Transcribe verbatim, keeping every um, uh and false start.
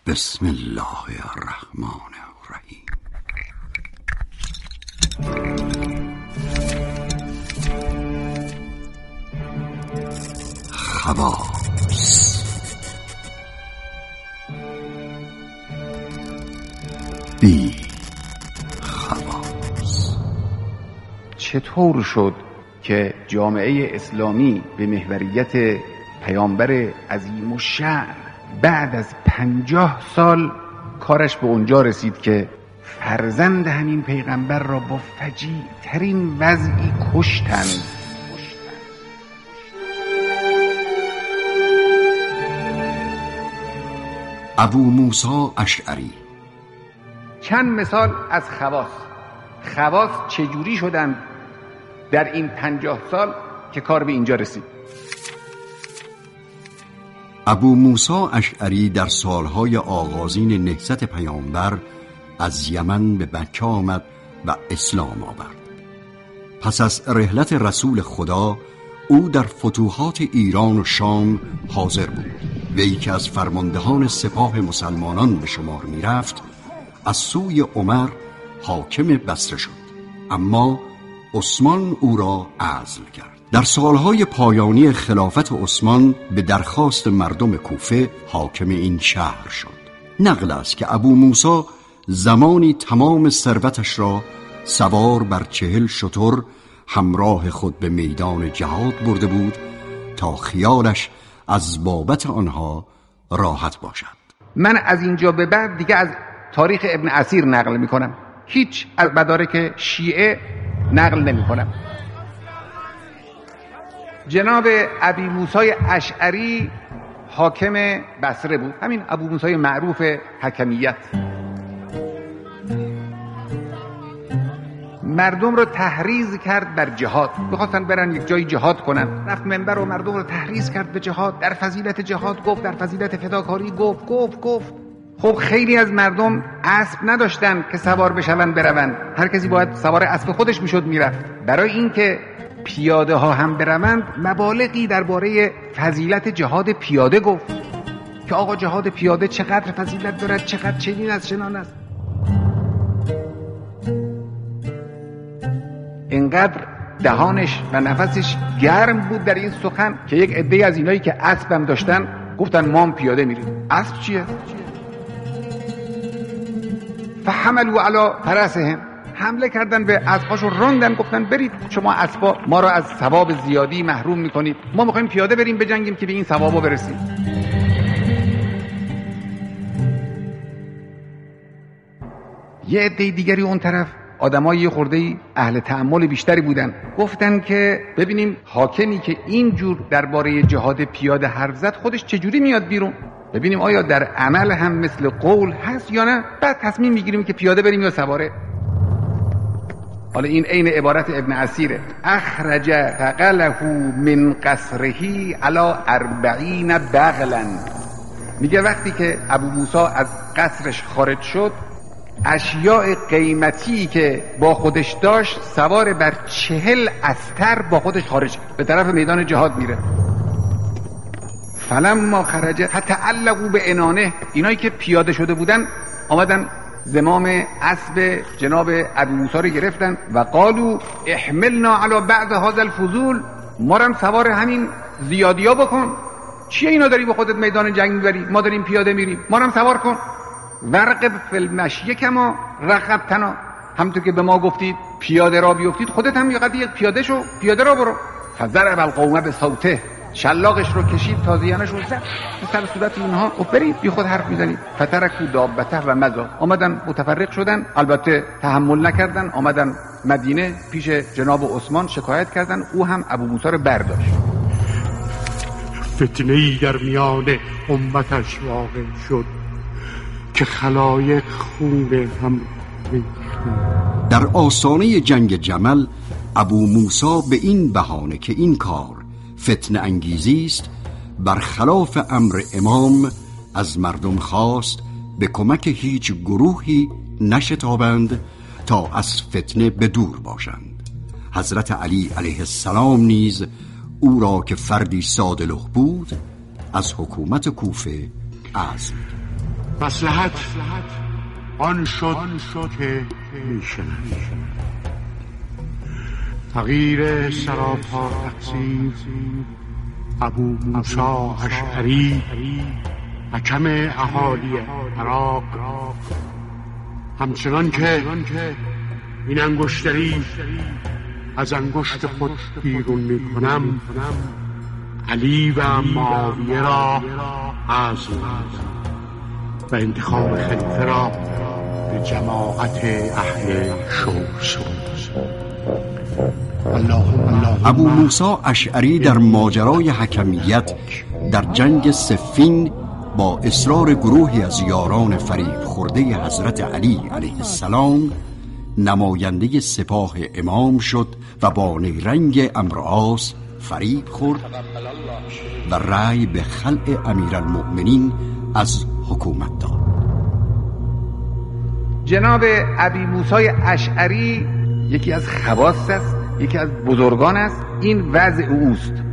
بسم الله الرحمن الرحیم. خواص. بی خواص. چطور شد که جامعه اسلامی به محوریت پیامبر عظیم الشأن بعد از پنجاه سال کارش به اونجا رسید که فرزند همین پیغمبر را با فجیع ترین وضعی کشتند؟ ابو موسی اشعری. چند مثال از خواص. خواص چجوری شدند در این پنجاه سال که کار به اینجا رسید؟ ابو موسی اشعری در سالهای آغازین نهضت پیامبر از یمن به مکه آمد و اسلام آورد. پس از رحلت رسول خدا او در فتوحات ایران و شام حاضر بود. وی که از فرماندهان سپاه مسلمانان به شمار می رفت، از سوی عمر حاکم بصره شد، اما عثمان او را عزل کرد. در سالهای پایانی خلافت عثمان به درخواست مردم کوفه حاکم این شهر شد. نقل است که ابو موسی زمانی تمام ثروتش را سوار بر چهل شتر همراه خود به میدان جهاد برده بود تا خیالش از بابت آنها راحت باشد. من از اینجا به بعد دیگه از تاریخ ابن اسیر نقل می کنم، هیچ از مدارک شیعه نقل نمی کنم. جناب ابی موسی اشعری حاکم بصره بود، همین ابو موسی معروف حکمیت. مردم رو تحریض کرد بر جهاد، بخواستن برن یک جایی جهاد کنن، رفت منبر و مردم رو تحریض کرد به جهاد، در فضیلت جهاد گفت، در فضیلت فداکاری گفت گفت گفت خب خیلی از مردم اسب نداشتن که سوار بشون برون، هر کسی باید سوار اسب خودش میشد میرفت. برای اینکه پیاده ها هم بروند مبالغی درباره فضیلت جهاد پیاده گفت که آقا جهاد پیاده چقدر فضیلت دارد، چقدر چنین است چنان است. اینقدر دهانش و نفسش گرم بود در این سخن که یک عده از اینایی که اسبم داشتن گفتن ما هم پیاده میریم. اسب چیه؟ فحملوا علی فرسهم، حمله کردن به اسباشو، راندن، گفتن برید شما اسبا ما را از ثواب زیادی محروم میکنید، ما میخوایم پیاده بریم بجنگیم که به این ثوابا برسیم. یه عده دیگری اون طرف آدمای یه خرده‌ای اهل تأمل بیشتری بودن، گفتن که ببینیم حاکمی که اینجور درباره جهاد پیاده حرف زد خودش چجوری میاد بیرون، ببینیم آیا در عمل هم مثل قول هست یا نه، بعد تصمیم میگیریم که پیاده بریم یا سواره. حالا این عین عبارت ابن اسیره. اخرج ثقله من قصره علی اربعین بغلا. میگه وقتی که ابو موسی از قصرش خارج شد، اشیاء قیمتی که با خودش داشت سوار بر چهل استر با خودش خارج به طرف میدان جهاد میره. فلما خرج فتعلقوا به انانه، اینایی که پیاده شده بودن آمدن زمام اسب جناب ابو موسی رو گرفتن و قالوا احملنا علی بعض هذا الفضول، ما رو سوار همین زیادیا بکن. چیه اینا داری با خودت میدان جنگ میبری؟ ما داریم پیاده میریم، ما رو سوار کن. ورقب فی المشی کما رغبتنا، همونطور که به ما گفتید پیاده را بیفتید خودت هم یقدی یک پیاده شو، پیاده را برو. فضرب القوم بصوته، شلاقش رو کشید، تازیانش رو زد به سر صورت اینها، و برید بی خود حرف میزنید. فترکوا دابته و مضوا، آمدن متفرق شدن، البته تحمل نکردن، آمدن مدینه پیش جناب عثمان شکایت کردن، او هم ابو موسی رو برداشت. فتنه‌ای در میان امتش واقع شد که خلایق خون هم ریختند. در آستانه جنگ جمل ابو موسی به این بهانه که این کار فتنه انگیزی است برخلاف امر امام از مردم خواست به کمک هیچ گروهی نشتابند تا از فتنه به دور باشند. حضرت علی علیه السلام نیز او را که فردی صادلخ بود از حکومت کوفه عزل. مصلحت آن شد که میشنم. تغییر سراپا تقصیر ابو موسی اشعری حکم اهالی عراق همچنان که این انگشتری از انگشت خود بیرون می کنم علی و معاویه را عزم و انتخاب خلیفه را به جماعت اهل شور. ابو موسی اشعری در ماجرای حکمیت در جنگ صفین با اصرار گروهی از یاران فریب خورده حضرت علی علیه السلام نماینده سپاه امام شد و با نیرنگ عمروآس فریب خورد و رأی به خلع امیرالمؤمنین از حکومت داد. جناب ابی موسی اشعری یکی از خواص است، یکی از بزرگان است. این وضع اوست.